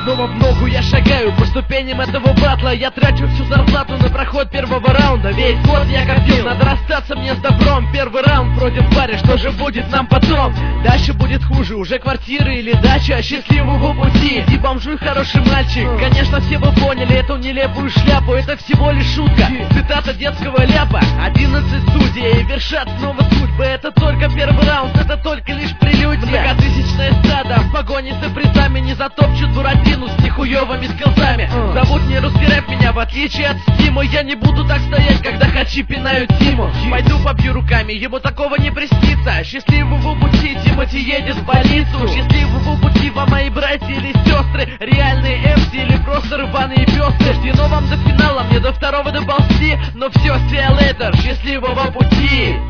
снова в ногу я шагаю по ступеням этого батла. Я трачу всю зарплату на проход первого раунда. Весь год я копил, надо расстаться мне с добром. Первый раунд против пари, что же будет нам потом? Дальше будет хуже, уже квартиры или дача. Счастливого пути, и бомжуй, хороший мальчик. Конечно, все вы поняли эту нелепую шляпу, это всего лишь шутка. Цитата детского ляпа. 11 судей вершат снова судьбы. Это только первый раунд, это только лишь прелюдия. Многотысячное стадо в погоне за призами не затопчут буратину с нихуевыми скилзами. Зовут не русский рэп меня, в отличие от Стима. Я не буду так стоять, когда хачи пинают Тиму. Пойду побью руками, ему такого не приснится. Счастливого пути, Тимати едет в больницу. Счастливого пути вам, мои братья или сестры. Реальные эмси или просто рваные пестры. Ждено вам до финала, мне до второго доползти. Но все, see you later, счастливого пути.